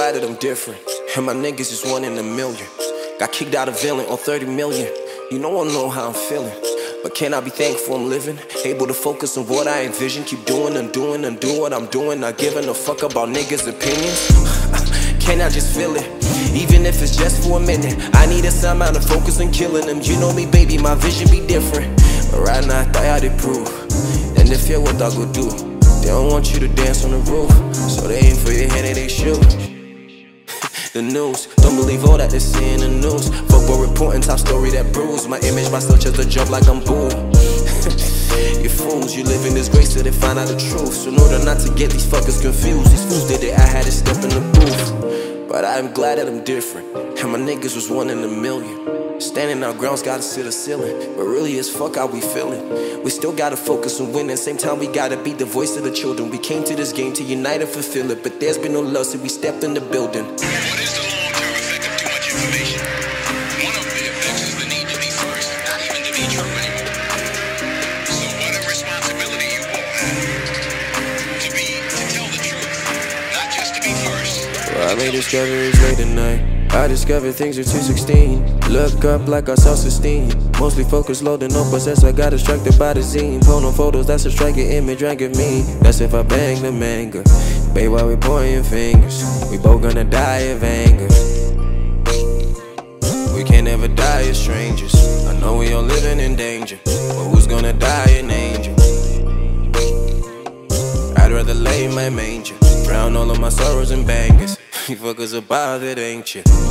glad that I'm different, and my niggas is 1 in a million. Got kicked out of villain on 30 million. You know I know how I'm feeling, but can I be thankful I'm living? Able to focus on what I envision. Keep doing and doing and do what I'm doing. Not giving a fuck about niggas' opinions. Can I just feel it? Even if it's just for a minute. I needed some amount of focus on killing them. You know me, baby, my vision be different. But right now I thought I did prove. And if you're what I go do, they don't want you to dance on the roof, so they aim for your head and they shoot. The news, don't believe all that they see in the news. Fuck what reporting, top story that bruised my image by still just a job like I'm boo. You fools, you live in disgrace till they find out the truth. So in order not to get these fuckers confused, these fools did it, I had to step in the booth. But I'm glad that I'm different, and my niggas was 1 in a million. Standing our grounds, gotta see the ceiling, but really as fuck how we feeling. We still gotta focus on winning, same time we gotta be the voice of the children. We came to this game to unite and fulfill it, but there's been no love since we stepped in the building. What is the long-term effect of too much information? One of the effects is the need to be first, not even to be true anymore. So what a responsibility you all have to tell the truth, not just to be first. Well, I made discoveries late at night. I discovered things are 216. Look up like I self-esteem. Mostly focused, loading no possess. I got distracted by the scene. Pull no photos, that's a striking image, rank of me. That's if I bang the manga. Babe, while we pointing fingers, we both gonna die of anger. We can't ever die as strangers. I know we all living in danger, but who's gonna die an angel? I'd rather lay in my manger, drown all of my sorrows and bangers. You fuckers are bothered, ain't you?